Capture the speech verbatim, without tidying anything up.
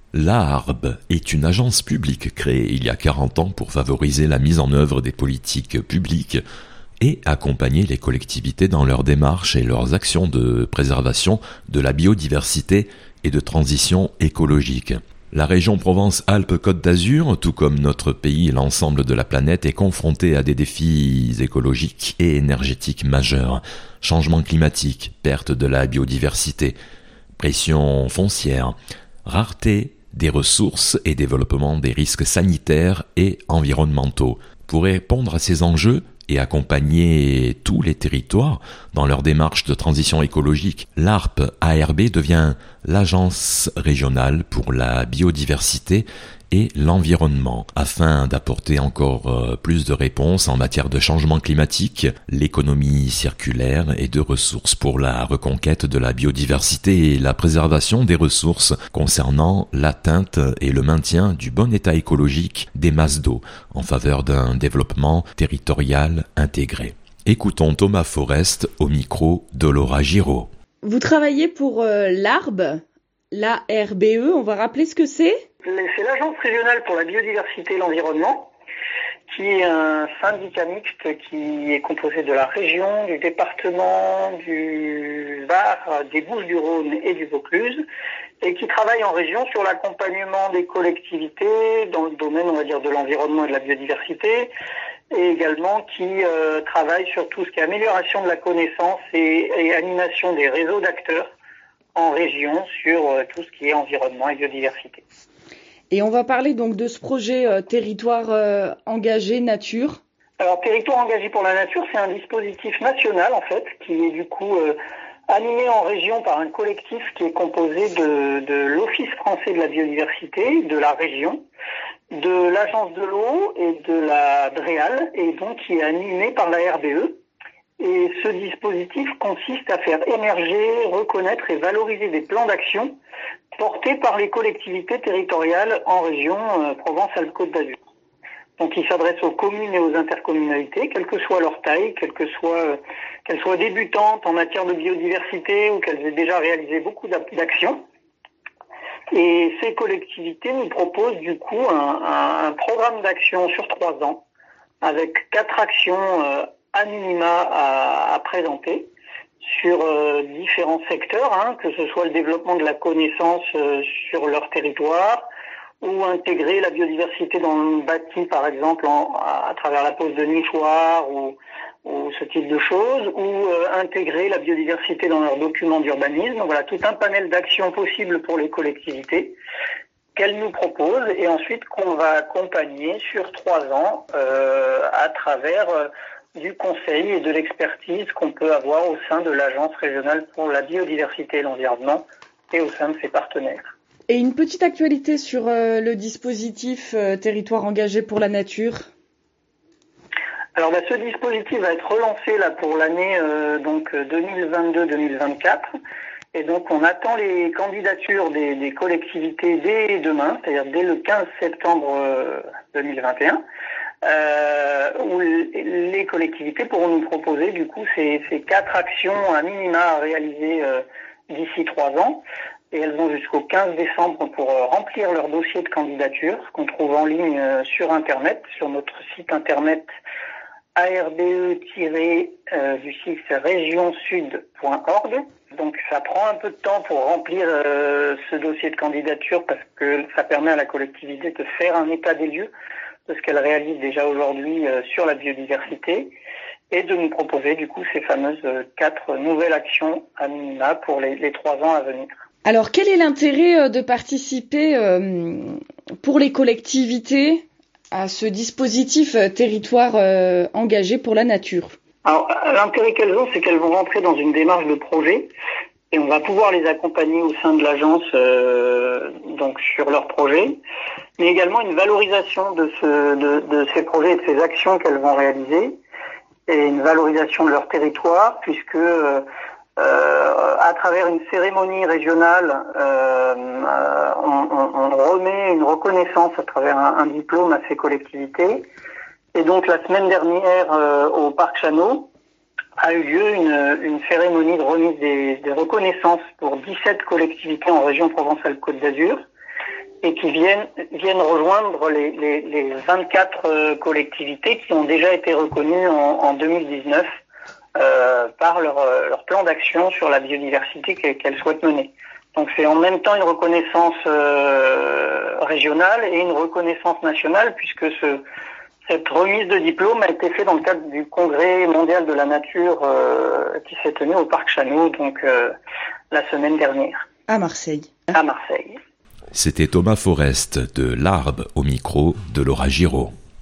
L'A R B est une agence publique créée il y a quarante ans pour favoriser la mise en œuvre des politiques publiques et accompagner les collectivités dans leurs démarches et leurs actions de préservation de la biodiversité et de transition écologique. La région Provence-Alpes-Côte d'Azur, tout comme notre pays et l'ensemble de la planète, est confrontée à des défis écologiques et énergétiques majeurs. Changement climatique, perte de la biodiversité, pression foncière, rareté des ressources et développement des risques sanitaires et environnementaux. Pour répondre à ces enjeux et accompagner tous les territoires dans leur démarche de transition écologique, l'A R P A R B devient l'Agence régionale pour la biodiversité et l'environnement, afin d'apporter encore plus de réponses en matière de changement climatique, l'économie circulaire et de ressources pour la reconquête de la biodiversité et la préservation des ressources concernant l'atteinte et le maintien du bon état écologique des masses d'eau en faveur d'un développement territorial intégré. Écoutons Thomas Forest au micro de Laura Giraud. Vous travaillez pour euh, l'A R B, l'A R B E, on va rappeler ce que c'est ? C'est l'Agence régionale pour la biodiversité et l'environnement, qui est un syndicat mixte qui est composé de la région, du département, du Var, des Bouches-du-Rhône et du Vaucluse, et qui travaille en région sur l'accompagnement des collectivités dans le domaine, on va dire, de l'environnement et de la biodiversité, et également qui euh, travaille sur tout ce qui est amélioration de la connaissance et, et animation des réseaux d'acteurs en région sur euh, tout ce qui est environnement et biodiversité. Et on va parler donc de ce projet euh, Territoire euh, engagé nature. Alors, Territoire engagé pour la nature, c'est un dispositif national, en fait, qui est du coup euh, animé en région par un collectif qui est composé de, de l'Office français de la biodiversité, de la région, de l'Agence de l'eau et de la DREAL, et donc qui est animé par la R B E. Et ce dispositif consiste à faire émerger, reconnaître et valoriser des plans d'action portés par les collectivités territoriales en région euh, Provence-Alpes-Côte d'Azur. Donc il s'adresse aux communes et aux intercommunalités, quelle que soit leur taille, quelle que soit, euh, qu'elles soient débutantes en matière de biodiversité ou qu'elles aient déjà réalisé beaucoup d'actions. Et ces collectivités nous proposent du coup un, un, un programme d'action sur trois ans avec quatre actions euh, à minima à, à présenter sur euh, différents secteurs, hein, que ce soit le développement de la connaissance euh, sur leur territoire ou intégrer la biodiversité dans le bâti, par exemple, en, à, à travers la pose de nichoirs ou, ou ce type de choses, ou euh, intégrer la biodiversité dans leurs documents d'urbanisme. Donc voilà, tout un panel d'actions possibles pour les collectivités qu'elles nous proposent et ensuite qu'on va accompagner sur trois ans euh, à travers euh, du conseil et de l'expertise qu'on peut avoir au sein de l'Agence régionale pour la biodiversité et l'environnement et au sein de ses partenaires. Et une petite actualité sur euh, le dispositif euh, Territoire engagé pour la nature. Alors bah, ce dispositif va être relancé là pour l'année euh, donc deux mille vingt-deux deux mille vingt-quatre. Et donc on attend les candidatures des, des collectivités dès demain, c'est-à-dire dès le quinze septembre deux mille vingt et un. Euh, où les collectivités pourront nous proposer du coup ces, ces quatre actions à minima à réaliser euh, d'ici trois ans, et elles ont jusqu'au quinze décembre pour euh, remplir leur dossier de candidature, qu'on trouve en ligne euh, sur internet, sur notre site internet A R B E du site région sud point org. Donc ça prend un peu de temps pour remplir euh, ce dossier de candidature parce que ça permet à la collectivité de faire un état des lieux de ce qu'elle réalise déjà aujourd'hui euh, sur la biodiversité et de nous proposer du coup ces fameuses euh, quatre nouvelles actions à minima pour les, les trois ans à venir. Alors quel est l'intérêt euh, de participer euh, pour les collectivités à ce dispositif euh, Territoire euh, engagé pour la nature ? Alors l'intérêt qu'elles ont, c'est qu'elles vont rentrer dans une démarche de projet et on va pouvoir les accompagner au sein de l'agence euh, donc sur leurs projets, mais également une valorisation de, ce, de, de ces projets et de ces actions qu'elles vont réaliser, et une valorisation de leur territoire, puisque euh, euh, à travers une cérémonie régionale, euh, on, on, on remet une reconnaissance à travers un, un diplôme à ces collectivités. Et donc la semaine dernière, euh, au Parc Chano, a eu lieu une, une cérémonie de remise des, des reconnaissances pour dix-sept collectivités en région Provence-Alpes-Côte d'Azur. et qui viennent viennent rejoindre les, les, les vingt-quatre euh, collectivités qui ont déjà été reconnues en, en deux mille dix-neuf euh, par leur, leur plan d'action sur la biodiversité qu'elles souhaitent mener. Donc c'est en même temps une reconnaissance euh, régionale et une reconnaissance nationale, puisque ce, cette remise de diplôme a été faite dans le cadre du Congrès mondial de la nature euh, qui s'est tenu au Parc Chanoux, donc euh, la semaine dernière. À Marseille. À Marseille. C'était Thomas Forest de l'Arbre au micro de Laura Giraud.